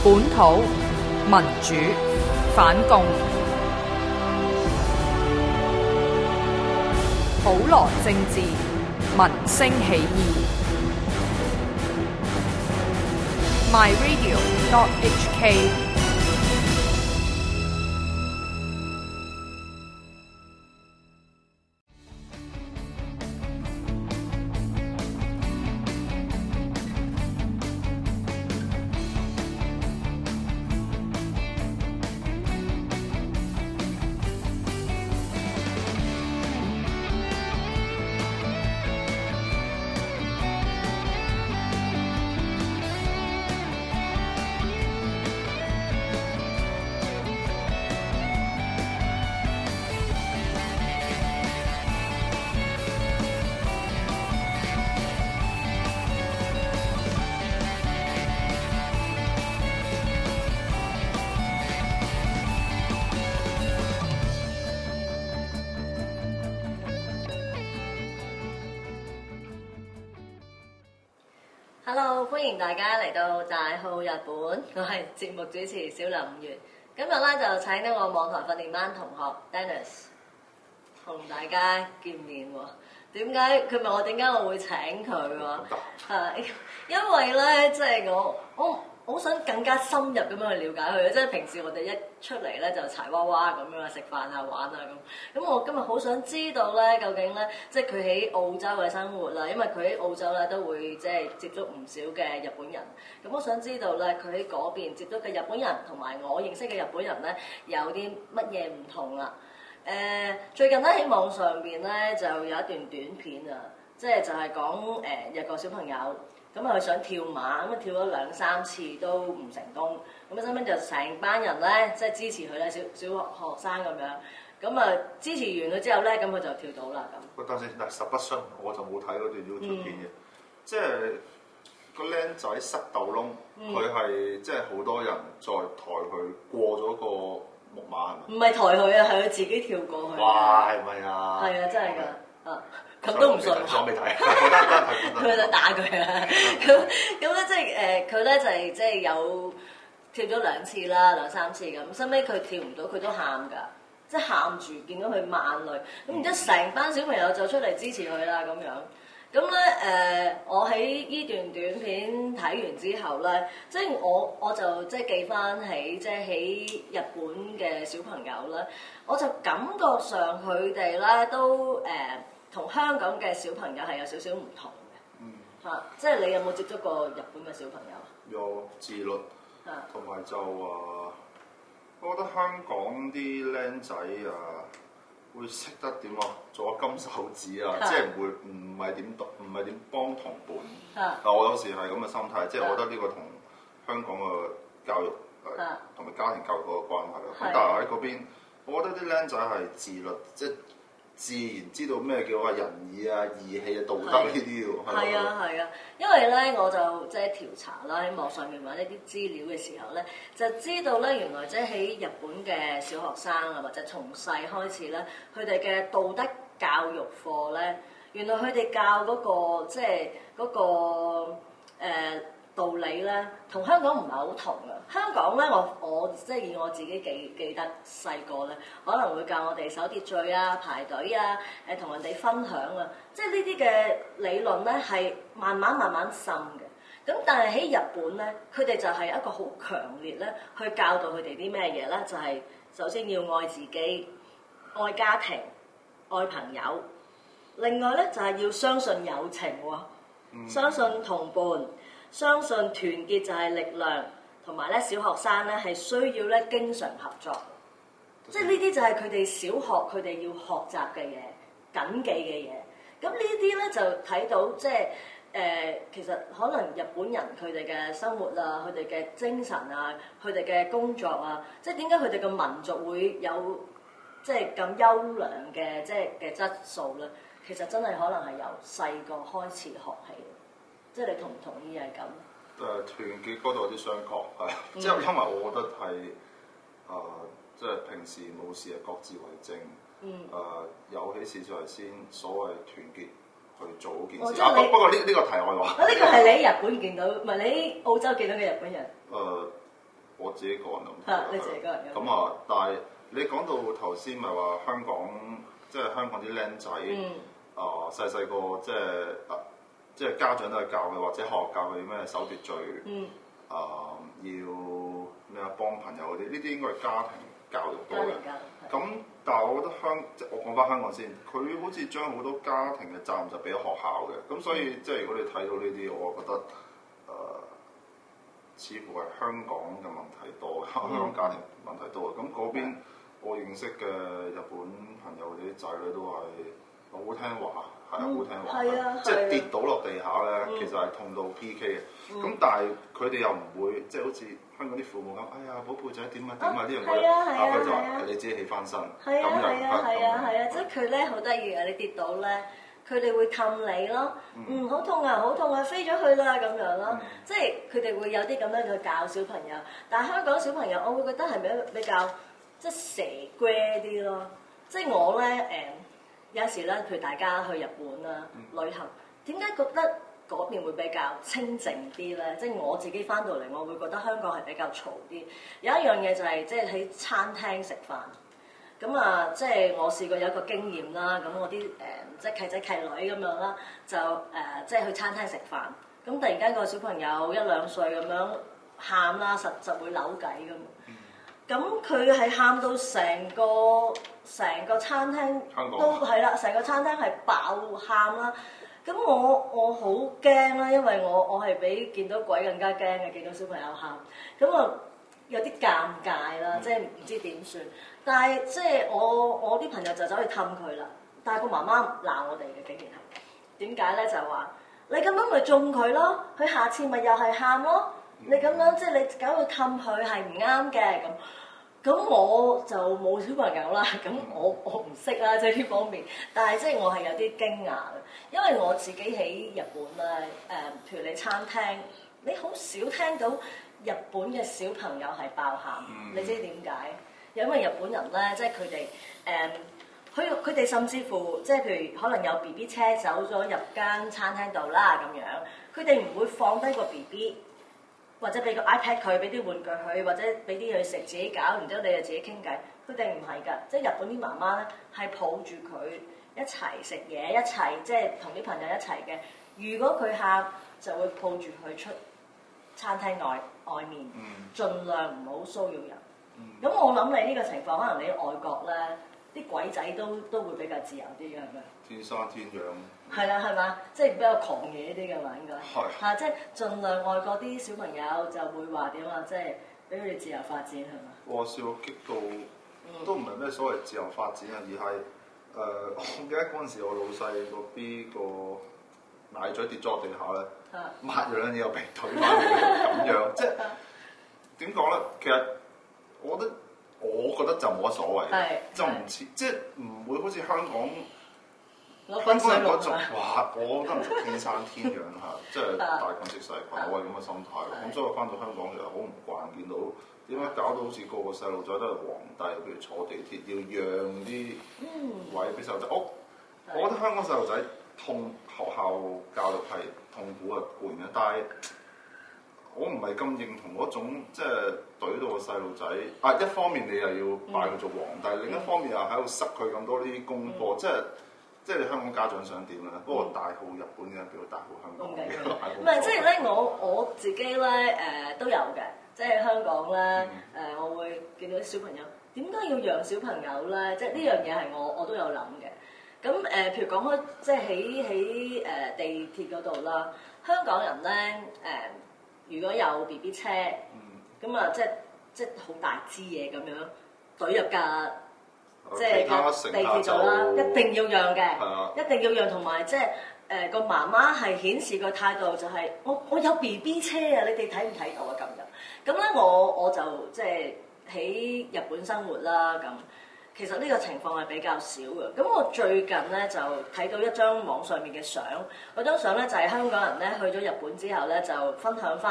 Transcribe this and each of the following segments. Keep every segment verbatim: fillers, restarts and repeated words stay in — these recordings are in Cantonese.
本土民主反共，普羅政治民聲起義。My Radio dot H K Hello， 歡迎大家嚟到大號日本，我係節目主持小林五月。今日咧就請到我網台訓練班同學 Dennis 同大家見面喎。點解佢問我點解我會請佢喎？係因為咧，即係我我好想更加深入咁樣去了解佢。即係平時我哋一出嚟咧就柴娃娃咁樣食飯啊玩啊咁。咁我今日好想知道咧，究竟咧即係佢喺澳洲嘅生活啦，因為佢喺澳洲咧都會即係接觸唔少嘅日本人。咁我想知道咧，佢喺嗰邊接觸嘅日本人同埋我認識嘅日本人咧有啲乜嘢唔同啦？誒、呃、最近咧喺網上邊咧就有一段短片啊，即係就係講誒有個小朋友咁啊，佢想跳馬，咁啊跳咗兩三次都唔成功，咁啊後尾就成班人咧即係支持佢咧，小小學學生咁樣，咁啊支持完佢之後咧，咁佢就跳到啦咁。 喂，等先，嗱實不相，我就冇睇嗰段 YouTube 片嘅，嗯、即係個僆仔塞豆窿，佢係、嗯、即係好多人再抬佢過咗個木馬係咪？唔係抬佢啊，係佢自己跳過去。哇，係咪啊？係啊，真係㗎，啊咁都唔信。我未睇，我得得睇。佢就打佢啊！咁咁咧，即係誒，佢咧就係即係有跳咗兩次啦，兩三次咁。收尾佢跳唔到，佢都喊㗎，即係喊住，見到佢眼淚。咁然之後，成班小朋友就出嚟支持佢啦，咁樣。咁咧誒，我喺呢段短片睇完之後咧，即係我我就即係記翻起即係喺日本嘅小朋友咧，我就感覺上佢哋咧都誒同、呃、香港嘅小朋友係有少少唔同嘅。嗯。嚇、啊！即係你有冇接觸過日本嘅小朋友？有自律。嚇、啊。同埋就話，我覺得香港啲僆仔啊〜會識得點啊？做金手指啊！即係唔會唔係點讀，唔係點幫同伴。啊！但我有時係咁嘅心態，即係我覺得呢個同香港嘅教育誒同埋家庭教育嗰個關係咯。咁但係喺嗰邊，我覺得啲僆仔係自律，即係自然知道咩叫話仁義啊、義氣啊、道德呢啲喎。係啊係啊，因為咧我就即係調查啦，喺網上面揾一啲資料嘅時候咧，就知道咧原來即係喺日本嘅小學生啊，或者從細開始咧，佢哋嘅道德教育課咧，原來佢哋教嗰個即係嗰個誒道理咧，同香港唔係好同啊！香港咧，我我即係以我自己記記得細個咧，可能會教我哋守秩序啊、排隊啊、誒同人哋分享啊，即係呢啲嘅理論咧係慢慢慢慢滲嘅。咁但係喺日本咧，佢哋就係一個好強烈咧，去教導佢哋啲咩嘢咧？就係、是、首先要愛自己、愛家庭、愛朋友。另外咧就係、是、要相信友情喎，嗯、相信同伴。相信團結就係力量，同埋咧小學生咧係需要咧經常合作，嗯、即係呢啲就係佢哋小學佢哋要學習嘅嘢、緊記嘅嘢。咁呢啲咧就睇到即係誒、呃，其實可能日本人佢哋嘅生活啊、佢哋嘅精神啊、佢哋嘅工作啊，即係點解佢哋嘅民族會有即係咁優良嘅即係嘅質素咧？其實真係可能係由細個開始學起。即係你同唔同意係咁？誒、呃、團結嗰度有啲商榷，係、嗯、即係因為我覺得係誒、呃，即係平時冇事啊，各自為政。嗯。誒、呃、有起事就係先，所謂團結去做嗰件事。啊不不過呢呢、呢個題外話。啊呢個係你喺日本見到，唔係你喺澳洲見到嘅日本人。誒、呃， 我自己個人諗。 係你自己個人咁啊，但係你講到頭先咪話香港，即係香港啲僆仔，啊細細個即係啊，即係家長都係教佢，或者學校教佢咩守秩序， 嗯， 啊要咩啊幫朋友嗰啲，呢啲應該係家庭教育多嘅。咁但係我覺得香，即係我講翻香港先，佢好似將好多家庭嘅責任就俾咗學校嘅，咁所以即係如果你睇到呢啲，我覺得誒、呃、似乎係香港嘅問題多，香港家庭問題多。咁嗰邊我認識嘅日本朋友嗰啲仔女都係好聽話，係啊好聽話， 嗯、 即係跌倒落地下咧，嗯、其實係痛到 P K 嘅。咁、嗯、但係佢哋又唔會即係好似香港啲父母咁，哎呀寶貝仔點啊點啊呢樣嗰樣，啊佢就話你自己起翻身，咁樣係啊係啊係啊，即係佢咧好得意啊！你跌倒咧，佢哋會氹你咯，嗯好痛啊好痛啊飛咗去啦咁樣咯，即係佢哋會有啲咁樣去教小朋友。但係香港小朋友，我會覺得係比比較即係蛇龜啲咯。即係我咧誒、嗯、有時咧，譬如大家去日本啦、嗯、旅行，點解覺得嗰邊會比較清靜啲咧？即係我自己翻到嚟，我會覺得香港係比較嘈啲。有一樣嘢就係、是、即係喺餐廳食飯。咁啊，即係我試過有一個經驗啦。咁我啲誒、呃、即係契仔契女咁樣啦，就誒、呃、即係去餐廳食飯。咁突然間個小朋友一兩歲咁樣喊啦，實實會扭計咁。咁佢係喊到成個成個餐廳都係啦，成個餐廳係爆喊啦。咁我我好驚啦，因為我我係比見到鬼更加驚嘅，見到小朋友喊。咁啊有啲尷尬啦，即係唔知點算。但係即係我我啲朋友就走去氹佢啦，但係個媽媽鬧我哋嘅，竟然係點解咧？就係話你咁樣咪縱佢咯，佢下次咪又係喊咯。你咁樣即係你搞到氹佢係唔啱嘅咁。咁我就冇小朋友啦，咁我我唔識啦，即係呢方面。但係即係我係有啲驚訝嘅，因為我自己喺日本咧，誒、呃，譬如你餐廳，你好少聽到日本嘅小朋友係爆喊，嗯、你知點解？因為日本人咧，即係佢哋誒，佢佢哋甚至乎即係譬如可能有 B B 車走咗入間餐廳度啦咁樣，佢哋唔會放低個 B B。或者俾個 iPad 佢，俾啲玩具佢，或者俾啲嘢食自己搞，然之後你就自己傾偈。佢哋唔係㗎，即係日本啲媽媽咧係抱住佢一齊食嘢，一齊即係同啲朋友一齊嘅。如果佢喊，就會抱住佢出餐廳外外面，嗯、盡量唔好騷擾人。咁、嗯、我諗你呢個情況，可能你喺外國咧，啲鬼仔都都會比較自由啲嘅，係咪？天生天養。係啦，係嘛？即係比較狂野啲嘅嘛，應該係嚇，即係盡量外國啲小朋友就會話點啊，即係俾佢哋自由發展係嘛？我笑到激到，都唔係咩所謂自由發展啊，而係誒、呃，我記得嗰陣時我老細個 B 個奶嘴跌咗落地下咧，抹咗兩嘢又被推翻嚟咁樣，即係點講咧？其實我覺得我覺得就冇乜所謂，是就唔似即係唔會好似香港。香港人嗰種哇，我覺得唔係天生天養嚇，即係大菌食細菌，我係咁嘅心態。咁所以我翻到香港其實好唔慣，見到點解搞到好似個個細路仔都係皇帝，譬如坐地鐵要讓啲位俾細路仔。我我覺得香港細路仔痛，學校教育係痛苦啊攰嘅，但係我唔係咁認同嗰種即係懟到個細路仔。啊，一方面你又要拜佢做皇帝，嗯、另一方面又喺度塞佢咁多呢啲功課，嗯、即係。即係你香港家長想點咧？不過大好日本嘅比較大好香港嘅。唔係，即係咧，我我自己咧誒、呃、都有嘅。即係香港咧誒、嗯呃，我會見到啲小朋友點解要養小朋友咧？即係呢樣嘢係我我都有諗嘅。咁誒、呃，譬如講開，即係喺喺誒地鐵嗰度啦，香港人咧誒、呃，如果有 B B 車，咁啊、嗯、即係即係好大支嘢咁樣懟入架。即係地鐵度啦，一定要讓嘅，的一定要讓，同埋即係誒個媽媽係顯示個態度就係、是、我我有 B B 車啊，你哋睇唔睇到啊咁樣？咁咧我我就即係喺日本生活啦，咁其實呢個情況係比較少嘅。咁我最近咧就睇到一張網上面嘅相，嗰張相咧就係香港人咧去咗日本之後咧就分享翻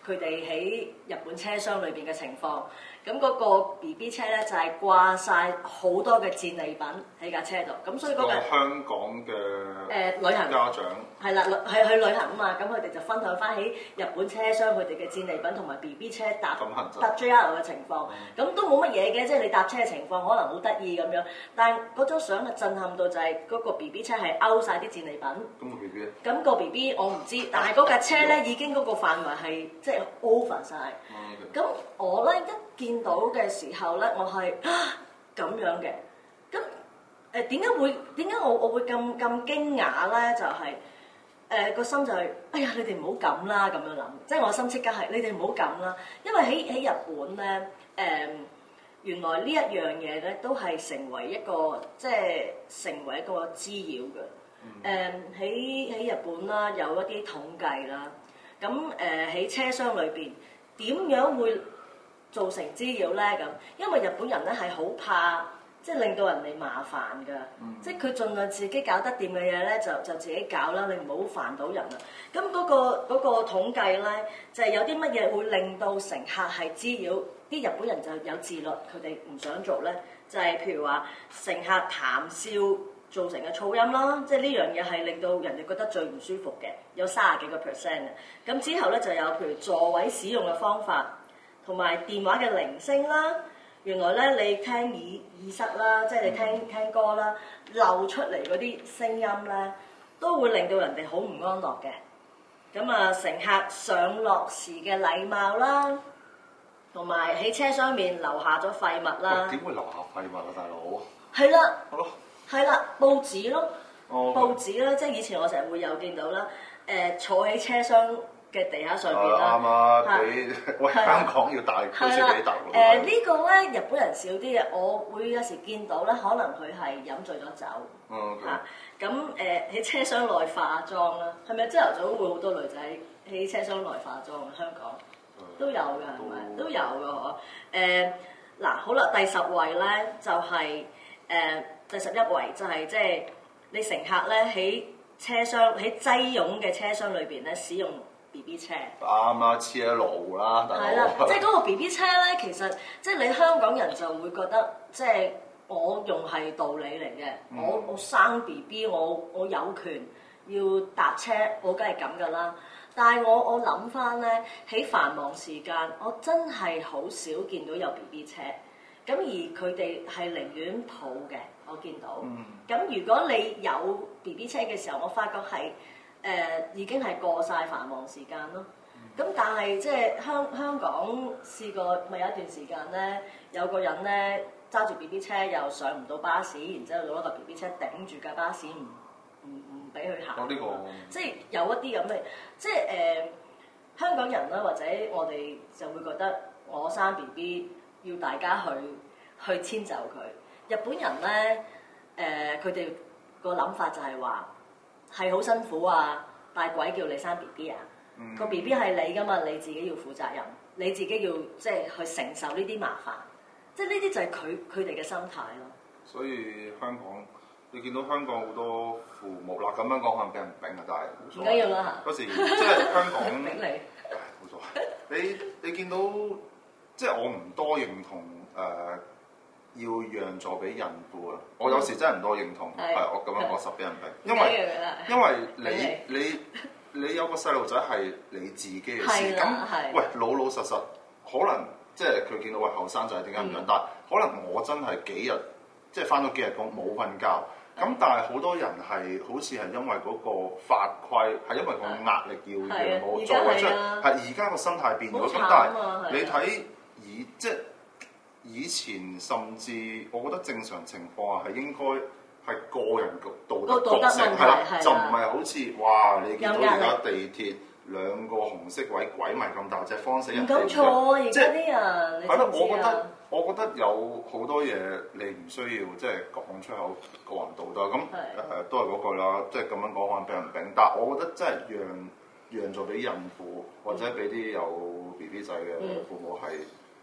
佢哋喺日本車廂裏邊嘅情況。咁嗰個 B B 車咧就係、是、掛晒好多嘅戰利品喺架車度，咁所以嗰、那個香港嘅誒、呃、 旅行家長係啦，係去旅行啊嘛，咁佢哋就分享翻喺日本車廂佢哋嘅戰利品同埋 B B 車搭搭 J R 嘅情況，咁、嗯、都冇乜嘢嘅，即係你搭車嘅情況可能好得意咁樣，但係嗰張相係震撼到就係嗰個 B B 車係勾晒啲戰利品。咁個 B B 咧？咁個 B B 我唔知，但係嗰架車咧已經嗰個範圍係即係 over 晒。咁、嗯、我咧一見到嘅時候咧，我係咁樣嘅。咁誒點解會點解我我會咁咁驚訝咧？就係誒個心就係、是，哎呀你哋唔好咁啦咁樣諗，即係我心即刻係你哋唔好咁啦，因為喺喺日本咧誒、呃、原來呢一樣嘢咧都係成為一個即係成為一個滋擾嘅。誒喺喺日本啦有一啲統計啦，咁誒喺車廂裏邊點樣會造成滋擾咧？咁因為日本人咧係好怕。即係令到人哋麻煩㗎，嗯、即係佢盡量自己搞得掂嘅嘢咧，就就自己搞啦，你唔好煩到人啦。咁嗰、嗰個嗰、嗰個統計咧，就係、係、有啲乜嘢會令到乘客係滋擾，啲日本人就有自律，佢哋唔想做咧，就係、係、譬如話乘客談笑造成嘅噪音啦，即係呢樣嘢係令到人哋覺得最唔舒服嘅，有三十幾個 percent 嘅。咁之後咧就有譬如座位使用嘅方法，同埋電話嘅鈴聲啦。原來咧，你聽耳耳塞啦，即係你聽聽歌啦，漏出嚟嗰啲聲音咧，都會令到人哋好唔安樂嘅。咁啊，乘客上落時嘅禮貌啦，同埋喺車廂面留下咗廢物啦。 點會留下廢物啊，大佬？ 係啦， 好， 係啦，報紙咯， 哦、 報紙啦，即係以前我成日會有見到啦。誒、呃，坐喺車廂嘅地下上邊啦， 啱啊！俾喂香港要大區先幾大喎。 誒呢個咧日本人少啲嘅，我會有時見到咧，可能佢係飲醉咗酒。 嗯。 嚇咁誒喺車廂內化妝啦，係咪朝頭早會好多女仔喺車廂內化妝啊？香港都有㗎，係咪？都有㗎嗬。誒嗱好啦，第十位咧就係誒第十一位就係即係你乘客咧喺車廂喺擠擁嘅車廂裏邊咧使用 B B 車啱啊，黐喺路啦，大佬。 係啦，即係嗰個 B B 車咧，其實即係你香港人就會覺得，即係我用係道理嚟嘅。嗯、我我生 B B，我我有權要搭車，我梗係咁噶啦。但係我我諗翻咧，喺繁忙時間，我真係好少見到有 B B 車。咁而佢哋係寧願抱嘅，我見到。咁、嗯、如果你有 B B 車嘅時候，我發覺係。誒、呃、已經係過晒繁忙時間咯，咁、嗯、但係即係香香港試過咪有一段時間咧，有個人咧揸住 B B 車又上唔到巴士，然之後攞個 B B 車頂住架巴士，唔唔唔俾佢行。哦，呢、這個即係有一啲咁嘅，即係誒、呃、香港人啦，或者我哋就會覺得我生 B B 要大家去去遷就佢。日本人咧誒，佢哋個諗法就係話。係好辛苦啊！大鬼叫你生 B B 啊！嗯、個 B B 係你噶嘛，你自己要負責任，你自己要即係去承受呢啲麻煩，即係呢啲就係佢佢哋嘅心態咯。所以香港，你見到香港好多父母啦，咁樣講可能俾人丙啊，但係唔緊要啦嚇。 嗰時即係香港丙你， 冇錯。你你見到即係我唔多認同誒。呃要讓座俾孕婦啊！我有時真係唔多認同，係我咁樣講實俾人俾，因為因為你你你有個細路仔係你自己嘅事，咁喂老老實實可能即係佢見到喂後生仔點解唔養，但係可能我真係幾日即係返咗幾日工冇瞓覺，咁但係好多人係好似係因為嗰個法規係因為個壓力要讓我座位出，係而家個心態變咗，咁但係你睇以即係。以前甚至我覺得正常情況下係應該係個人道德覺醒係啦，就唔係好似哇你見到而家地鐵兩個紅色位鬼迷咁大隻，慌死人。唔敢坐啊！而家啲人係咯，我覺得我覺得有好多嘢你唔需要即係講出口個人道德咁誒，都係嗰句啦，即係咁樣講可能俾人丙，但係我覺得真係讓讓座俾孕婦或者俾啲有 B B 仔嘅父母係。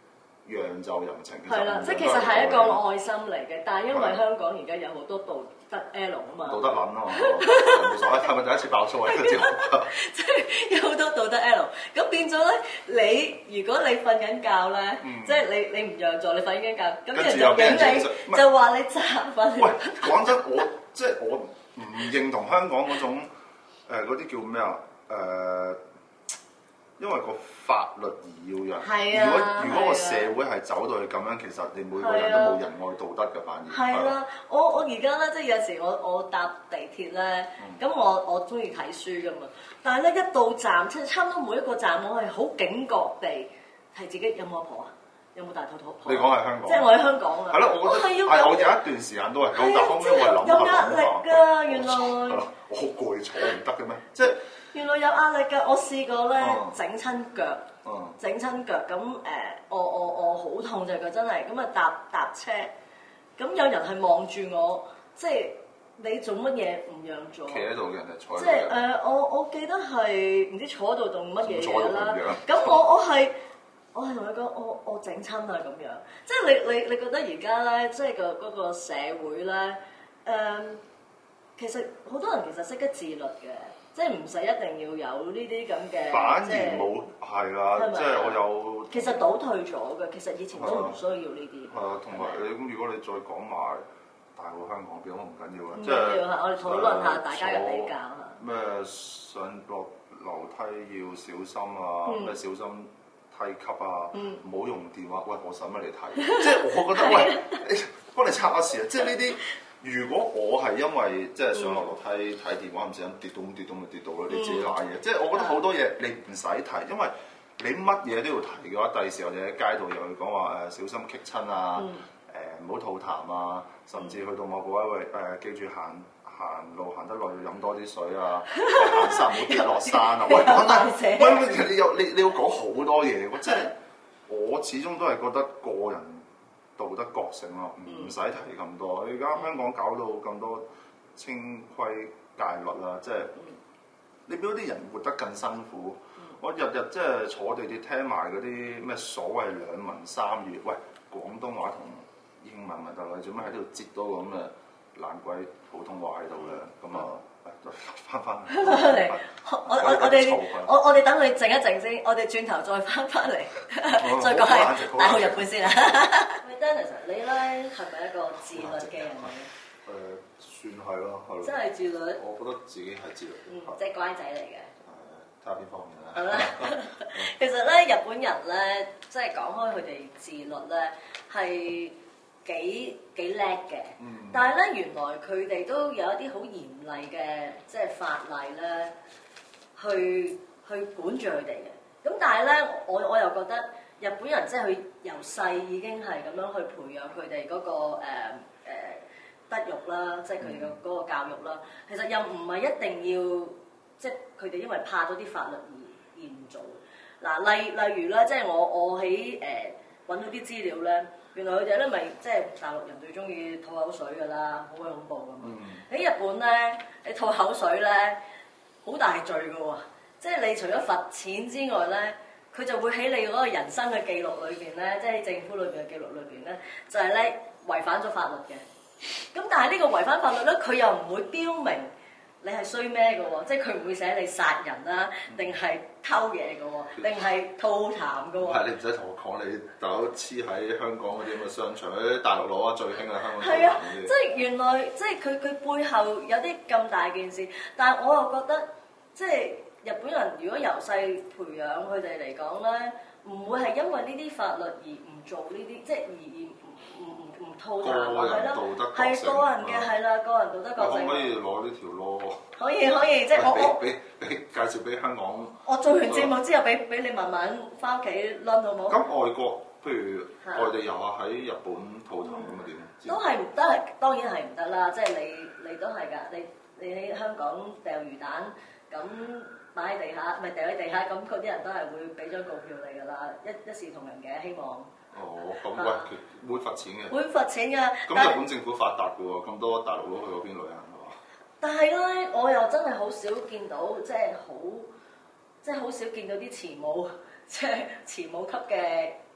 讓就人情。 係啦，即係其實係一個愛心嚟嘅，但係因為香港而家有好多道德 L 啊嘛， 道德撚啊嘛，冇所謂。係咪第一次爆粗啊？呢個節目即係有好多道德 L，咁變咗咧，你如果你瞓緊覺咧，即係你你唔讓座，你瞓緊覺，咁人就影你，就話你詐瞓。 喂，講真，我即係我唔認同香港嗰種誒嗰啲叫咩啊？誒，因為個法律而要人。 係啊。 如果如果個社會係走到去咁樣，其實你每個人都冇仁愛道德嘅，反而。 係啦，我我而家咧，即係有時我我搭地鐵咧，咁我我中意睇書噶嘛，但係咧一到站，即係差唔多每一個站，我係好警覺地係自己有冇阿婆啊，有冇大肚肚婆？ 你講係香港。 即係我喺香港啊。 係咯，我覺得係我有一段時間都係咁，但後尾我係諗下有壓力㗎，原來。 係咯，我好攰坐唔得嘅咩？即係。 原來有壓力㗎，我試過咧整親腳，整親、嗯、腳咁誒、呃，我我我好痛隻腳真係，咁啊搭搭車，咁有人係望住我，即係你做乜嘢唔讓座？企喺度嘅人係坐喺度。即係誒，我我記得係唔知坐喺度做乜嘢嘢啦。咁我我係我係同佢講，我我整親啊咁樣，即係你你你覺得而家咧，即係個嗰個社會咧，誒、呃，其實好多人其實識得自律嘅。即係唔使一定要有呢啲咁嘅， 反而冇係啦，即係我有。其實倒退咗嘅，其實以前都唔需要呢啲。 係啊，同埋你咁，如果你再講埋大陸香港邊，都唔緊要嘅。 即係我哋討論下大家嘅比較嚇。 咩上落樓梯要小心啊？咩小心梯級啊？唔好用電話。喂，我使乜你睇？即係我覺得，喂，你幫你測下試啊！即係呢啲。如果我係因為即係上落樓梯睇電話唔小心跌到咁跌到咪跌到咯，你自己賴嘢。即係我覺得好多嘢你唔使提，因為你乜嘢都要提嘅話，第時我哋喺街度又去講話誒小心棘親啊，誒唔好吐痰啊，甚至去到某個位喂誒記住行行路行得耐要飲多啲水啊，行山唔好跌落山啊。喂，講真，喂你有你你要講好多嘢，即係我始終都係覺得個人道德覺醒咯，唔使提咁多。而家香港搞到咁多清規戒律啦，即係你俾啲人活得更辛苦。我日日即係坐地鐵聽埋嗰啲咩所謂兩文三語，喂，廣東話同英文咪得啦，做咩喺度擠多個咁嘅爛鬼普通話喺度咧？咁啊，翻翻嚟， 我我我哋我我哋等佢靜一靜先，我哋轉頭再翻翻嚟，再講係大學日本先啦。喂，Dennis，你咧係咪一個自律嘅人嚟嘅？ 誒，算係咯，係咯。真係自律？我覺得自己係自律。 嗯，即係乖仔嚟嘅。 睇下邊方面啦。 好啦，其實咧，日本人咧，即係講開佢哋自律咧，係幾幾叻嘅。嗯。但係咧，原來佢哋都有一啲好嚴厲嘅，即係法例咧，去去管住佢哋嘅。咁但係咧，我我又覺得日本人即係佢由細已經係咁樣去培養佢哋嗰個誒誒、呃呃、德育啦，即係佢哋嘅嗰個教育啦。其實又唔係一定要。即係佢哋因為怕咗啲法律而而唔做。嗱，例例如咧，即係我我喺誒揾到啲資料咧，原來佢哋咧咪即係大陸人最中意吐口水㗎啦，好鬼恐怖㗎嘛。喺、嗯、日本咧，你吐口水咧好大罪㗎喎，即係你除咗罰錢之外咧，佢就會喺你嗰個人生嘅記錄裏邊咧，即係喺政府裏邊嘅記錄裏邊咧，就係咧違反咗法律嘅。咁但係呢個違反法律咧，佢又唔會標明。你係衰咩嘅喎？即係佢唔會寫你殺人啦，定係偷嘢嘅喎，定係吐痰嘅喎。係你唔使同我講，你大佬黐喺香港嗰啲咁嘅商場，啲大陸佬啊最興啊香港。係啊，即係原來即係佢佢背後有啲咁大件事，但係我又覺得即係日本人如果由細培養佢哋嚟講咧，唔會係因為呢啲法律而唔做呢啲，即係而而唔唔唔吐痰係咯，係個人嘅係啦，個人道德覺醒。可唔可以攞呢條咯？可以可以，即係我我俾俾介紹俾香港。我做完節目之後，俾俾你慢慢翻屋企攆好冇？咁外國譬如外地遊客喺日本吐痰咁啊點？都係唔得，係當然係唔得啦。即係你你都係㗎，你你喺香港掉魚蛋咁擺喺地下，唔係掉喺地下，咁嗰啲人都係會俾張告票你㗎啦，一一視同仁嘅希望。哦，咁喂，會罰錢嘅。會罰錢㗎。咁日本政府發達㗎喎，咁多大陸佬去嗰邊旅行係嘛？但係咧，我又真係好少見到，即係好，即係好少見到啲慈母，即係慈母級嘅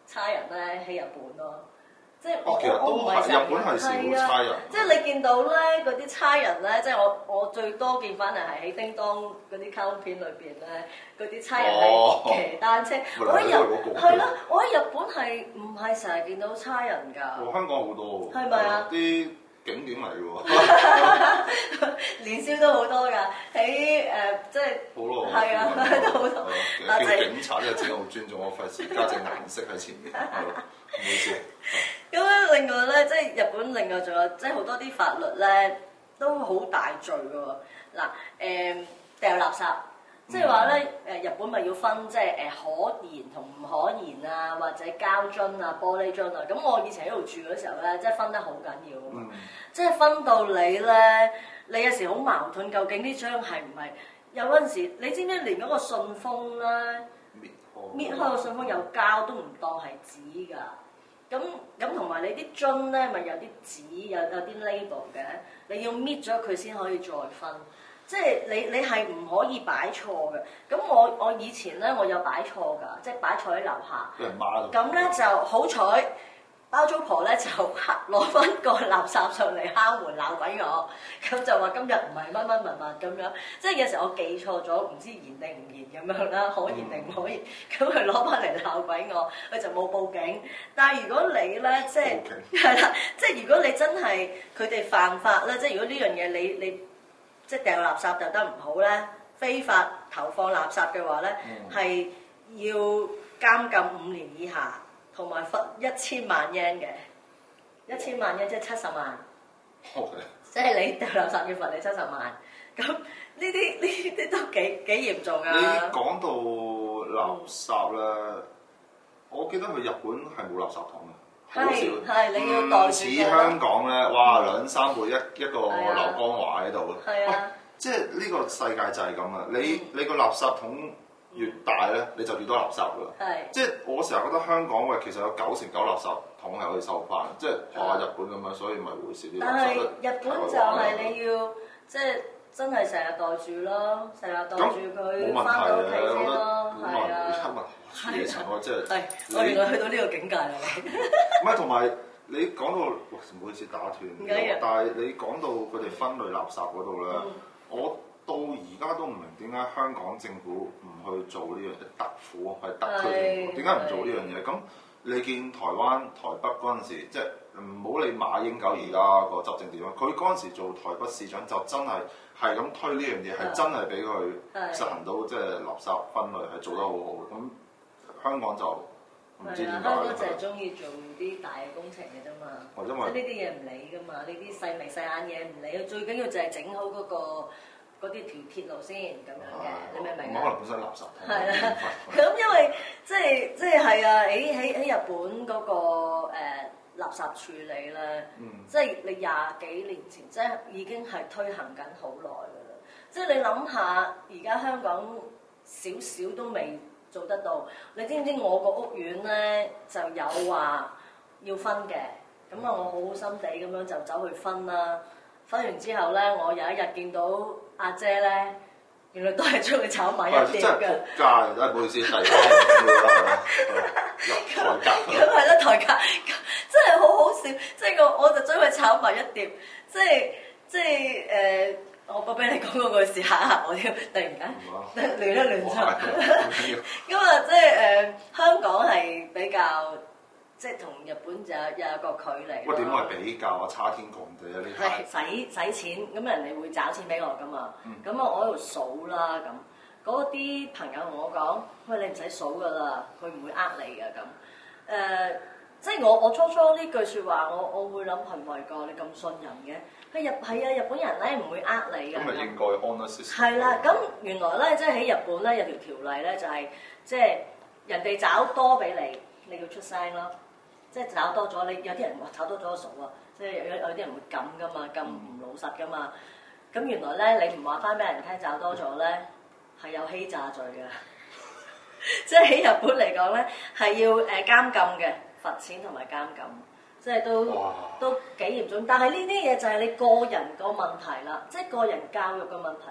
差人咧喺日本咯。即係哦，其實都係日本係少差人。 即係你見到咧嗰啲差人咧，即係我我最多見翻嚟係喺叮當嗰啲卡通片裏邊咧，嗰啲差人係騎單車。我喺日係咯，我喺日本係唔係成日見到差人㗎？ 香港好多喎。係咪啊？ 啲景點嚟嘅喎。 年宵都好多㗎，喺誒即係。好咯。 係啊，都好多。 叫警察咧，自己好尊重，我費事加隻顏色喺前面。唔好意思。 咁咧，另外咧，即係日本另外仲有，即係好多啲法律咧都好大罪嘅喎。嗱，誒掉垃圾，即係話咧，誒日本咪要分即係誒可燃同唔可燃啊，或者膠樽啊、玻璃樽啊。咁我以前喺度住嗰時候咧，即係分得好緊要啊嘛。嗯、即係分到你咧，你有時好矛盾，究竟呢張係唔係？有嗰陣時，你知唔知連嗰個信封咧，搣開個信封有膠都唔當係紙㗎。咁咁同埋你啲樽咧，咪有啲紙，有有啲 label 嘅，你要搣咗佢先可以再分。即係你你係唔可以擺錯嘅。咁我我以前咧，我有擺錯㗎，即係擺錯喺樓下。 俾人罵到。咁咧就好彩。包租婆咧就攞翻個垃圾上嚟敲門鬧鬼我，咁就話今日唔係乜乜物物咁樣，即係有時我記錯咗，唔知燃定唔燃咁樣啦，可燃定唔可燃，咁佢攞翻嚟鬧鬼我，佢就冇報警。但係如果你咧即係係啦，即係如果你真係佢哋犯法咧，即係如果呢樣嘢你你即係掉垃圾掉得唔好咧，非法投放垃圾嘅話咧，係、嗯、要監禁五年以下。同埋罰一千萬 yen 嘅，一千萬 yen 即係七十萬，Okay. 即係你掉垃圾要罰你七十萬，咁呢啲呢啲都幾幾嚴重啊！ 你講到垃圾咧，嗯、我記得去日本係冇垃圾桶嘅，好少， 係你要袋住。唔似香港咧，哇兩三倍一一個劉江華喺度嘅， 啊、 即係呢個世界就係咁啊！你你個垃圾桶越大咧，你就越多垃圾㗎啦。係，即係我成日覺得香港喂，其實有九成九垃圾桶係可以收翻，即係學下日本咁樣，所以咪會少啲垃圾。 但係日本就係你要即係真係成日袋住咯，成日袋住佢翻到屋企先咯，係啊。 處理層喎，即係。係， 我原來去到呢個境界啦。 唔係，同埋你講到，唔好意思打斷。但係你講到佢哋分類垃圾嗰度咧，我。到而家都唔明點解香港政府唔去做呢樣嘢，特府係特區政府點解唔做呢樣嘢？咁你見台灣台北嗰陣時，即係唔好理馬英九而家個執政點樣，佢嗰陣時做台北市長就真係係咁推呢樣嘢，係真係俾佢實行到即係垃圾分類係做得好好。咁香港就唔知點解。 香港就係中意做啲大嘅工程嘅啫嘛，即係呢啲嘢唔理噶嘛，呢啲細眉細眼嘢唔理，最緊要就係整好嗰個。嗰啲條鐵路先咁樣嘅，啊、你明唔明啊？ 可能本身垃圾桶。 係啦，咁因為即係即係係啊！喺喺喺日本嗰、那個誒、呃、垃圾處理咧，嗯、即係你廿幾年前即係已經係推行緊好耐㗎啦。即係你諗下，而家香港少少都未做得到。你知唔知我個屋苑咧就有話要分嘅？咁啊，我好好心地咁樣就走去分啦。分完之後咧，我有一日見到阿姐咧，原來都係將佢炒埋一碟嘅。真係仆街， 真係唔好意思，第二個入台價。 咁係啦，台價真係好好笑，即係我我就將佢炒埋一碟，即係即係誒、呃，我我俾你講嗰句試下嚇我添，突然間亂一亂咗。咁啊，即係誒，香港係比較。即係同日本就有有一個距離。 喂，點解比較啊？差天共地啊！呢係使使錢，咁人哋會找錢俾我噶嘛？咁啊、嗯，我喺度數啦咁。嗰啲朋友同我講：喂，你唔使數噶啦，佢唔會呃你噶咁。誒、呃，即係我我初初呢句説話，我我會諗係唔係㗎？你咁信人嘅？佢日係啊，日本人咧唔會呃你㗎。 咁咪應該 honest。 係啦，咁原來咧，即係喺日本咧有條條例咧，就係、是、即係人哋找多俾你，你要出聲咯。即係找多咗，你有啲人話找多咗個數啊！即係有有啲人會撳噶嘛，撳唔老實噶嘛。咁原來咧，你唔話翻俾人聽找多咗咧，係有欺詐罪嘅。即係喺日本嚟講咧，係要誒監禁嘅，罰錢同埋監禁，即係都哇都幾嚴重。但係呢啲嘢就係你個人個問題啦，即係個人教育嘅問題。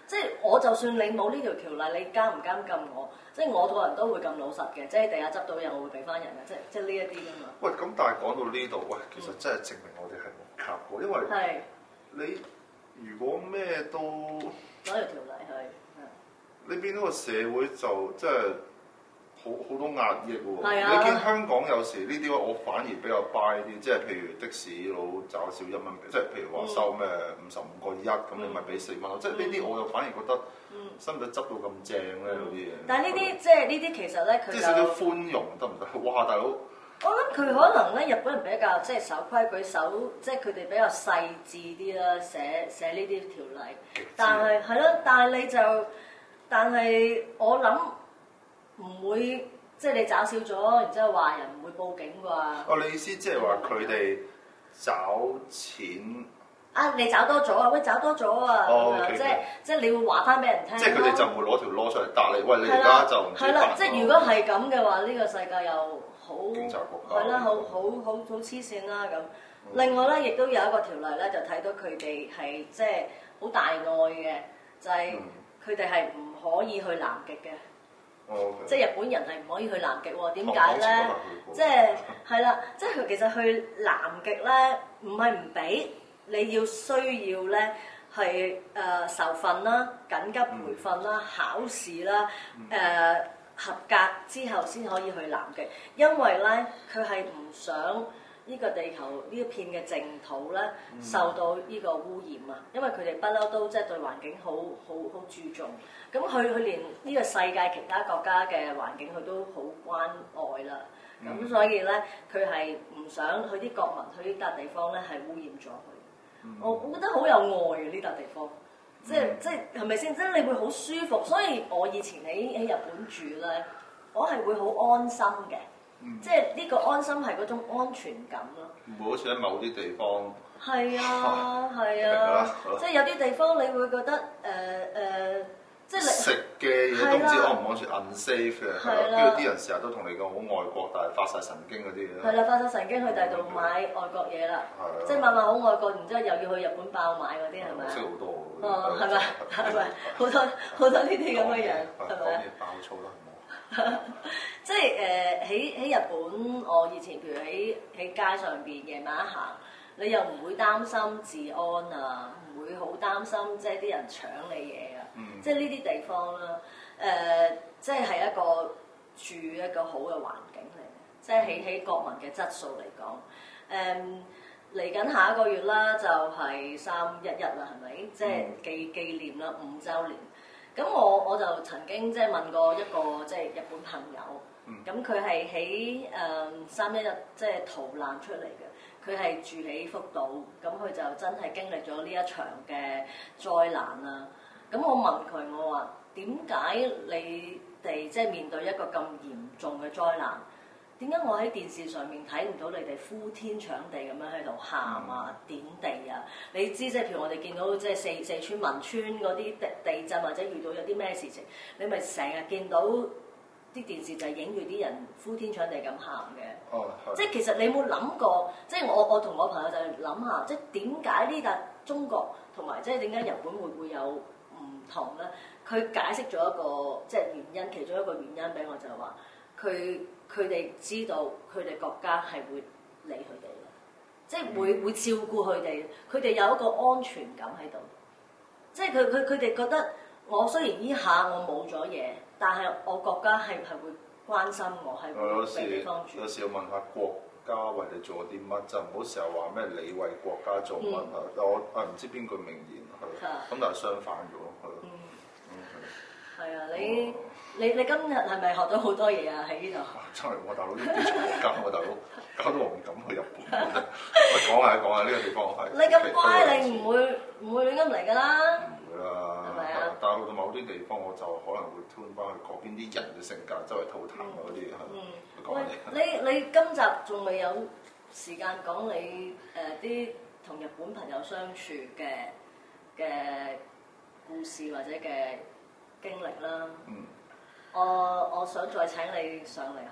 即係我就算你冇呢條條例，你監唔監禁我？即係我個人都會咁老實嘅，即係地下執到嘢，我會俾翻人嘅，即係即係呢一啲㗎嘛。 喂，咁但係講到呢度，喂，其實真係證明我哋係冇夾過，因為係你如果咩都攞條條例去， 你變到個社會就即係好好多壓抑喎。 係啊， 你見香港有時呢啲我反而比較 buy 啲，即係譬如的士佬找少一蚊，即係譬如話收咩五十五個一，咁你咪俾四蚊咯。即係呢啲我又反而覺得，使唔使執到咁正咧嗰啲嘢？ 但係呢啲即係呢啲其實咧，佢即係少少寬容得唔得？哇，大佬！ 我諗佢可能咧，日本人比較即係守規矩，守即係佢哋比較細緻啲啦，寫寫呢啲條例。但係係咯，但係你就，但係我諗唔會，即係你找少咗，然之後話人唔會報警啩？ 哦，你意思即係話佢哋找錢？ 啊！你找多咗啊！喂，找多咗啊！ 哦、 咁樣 okay, 即係即係你會話翻俾人聽。 即係佢哋就唔會攞條攞出嚟答你。喂，你而家就唔知係啦，即係如果係咁嘅話，呢、呢個世界又好警察國家係啦，好好好好黐線啦咁。嗯、另外咧，亦都有一個條例咧，就睇到佢哋係即係好大愛嘅，就係佢哋係唔可以去南極嘅。 哦 okay. 即係日本人係唔可以去南極喎？點解咧？即係係啦，即係佢其實去南極咧，唔係唔俾。你要需要咧係誒受訓啦、緊急培訓啦、嗯、考試啦、誒、呃、合格之後先可以去南極，因為咧佢係唔想呢個地球呢一片嘅淨土咧受到呢個污染啊，因為佢哋不嬲都即係對環境好好好注重，咁佢佢連呢個世界其他國家嘅環境佢都好關愛啦，咁、嗯、所以咧佢係唔想佢啲國民去呢笪地方咧係污染咗佢。我我覺得好有愛嘅呢笪地方，即係即係係咪先？即係你會好舒服，所以我以前喺喺日本住咧，我係會好安心嘅，嗯、即係呢個安心係嗰種安全感咯。 唔會好似喺某啲地方。 係啊係啊，即係有啲地方你會覺得誒誒。呃呃即係食嘅嘢都唔知安唔安全 unsafe 嘅，跟住啲人成日都同你講好愛國，但係發晒神經嗰啲嘢。 係啦，發晒神經去第度買外國嘢啦，即係晚晚好愛國，然之後又要去日本爆買嗰啲係咪啊？ 識好多喎。 哦，係咪？係咪？好多好多呢啲咁嘅人係咪啊？ 爆粗啦， 即係誒喺喺日本，我以前譬如喺喺街上邊夜晚行，你又唔會擔心治安啊，唔會好擔心即係啲人搶你嘢啊。嗯、即係呢啲地方啦，誒、呃，即係係一個住一個好嘅環境嚟嘅，即係喺喺國民嘅質素嚟講，誒嚟緊下一個月啦，就係三一一啦，係咪？即係紀紀念啦五週年。咁我我就曾經即係問過一個即係日本朋友，咁佢係喺誒三一一即係逃難出嚟嘅，佢係住喺福島，咁佢就真係經歷咗呢一場嘅災難啊！咁我問佢，我話點解你哋即係面對一個咁嚴重嘅災難，點解我喺電視上面睇唔到你哋呼天搶地咁樣喺度喊啊、點地啊？你知即係譬如我哋見到即係四四川汶川嗰啲地地震或者遇到有啲咩事情，你咪成日見到啲電視就係影住啲人呼天搶地咁喊嘅。哦，即係其實你冇諗過，即係我我同我朋友就諗下，即係點解呢笪中國同埋即係點解日本會會有唔同咧？佢解釋咗一個即係原因，其中一個原因俾我就係話，佢佢哋知道佢哋國家係會理佢哋嘅，即係會會照顧佢哋，佢哋有一個安全感喺度，即係佢佢佢哋覺得我雖然依下我冇咗嘢，但係我國家係係會關心我，係會俾地方住。 有時要問下國家為你做啲乜，就唔好成日話咩你為國家做乜啊！嗯、我啊唔知邊句名言係，咁但係相反咗係咯。 係啊，你你你今日係咪學到好多嘢啊？喺呢度。 真係我大佬啲地產國家，我大佬搞到我唔敢去日本。喂，講下講下呢個地方係。 你咁乖，你唔會唔會亂咁嚟㗎啦？ 唔會啦，係咪啊？但係去到某啲地方，我就可能會 turn 翻去嗰邊啲人嘅性格，周圍吐痰嗰啲係。嗯。講嘢。你你今集仲未有時間講你誒啲同日本朋友相處嘅嘅故事或者嘅經歷啦。嗯。我我想再請你上嚟，好冇？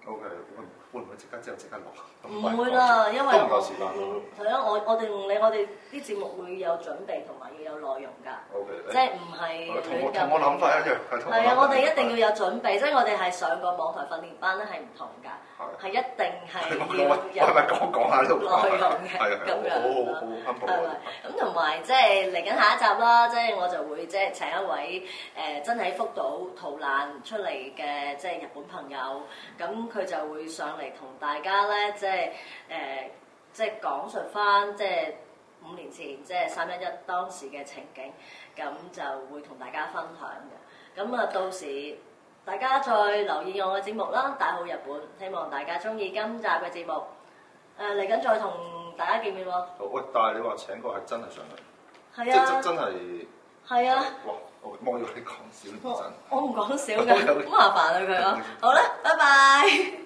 O K，會會唔會即刻之後即刻落？ 唔會啦，因為都唔夠時間嗯係咯，我我哋同你我哋啲節目會有準備同埋要有內容㗎。 O K， 即係唔係同我亂咁同我諗法一樣，係同係啊，我哋一定要有準備，即係我哋係上過網台訓練班咧，係唔同㗎，係一定係要有係咪講講下都內容嘅係咁樣， 好好好好係咪？咁同埋即係嚟緊下一集啦，即係我就會即係請一位誒真係喺福島逃難出嚟嘅即係日本朋友，咁佢就會上嚟同大家咧即係誒即係講述翻即係五年前即係三一一當時嘅情景，咁就會同大家分享嘅。咁啊，到時大家再留意我嘅節目啦，大好日本，希望大家中意今集嘅節目。誒嚟緊再同大家見面喎。 好喂，但係你話請個係真係上嚟， 係啊， 即係真係。 係啊。 哇！我我以為你講笑嗰陣。 我唔講笑㗎，好麻煩啊佢咯。好啦，拜拜。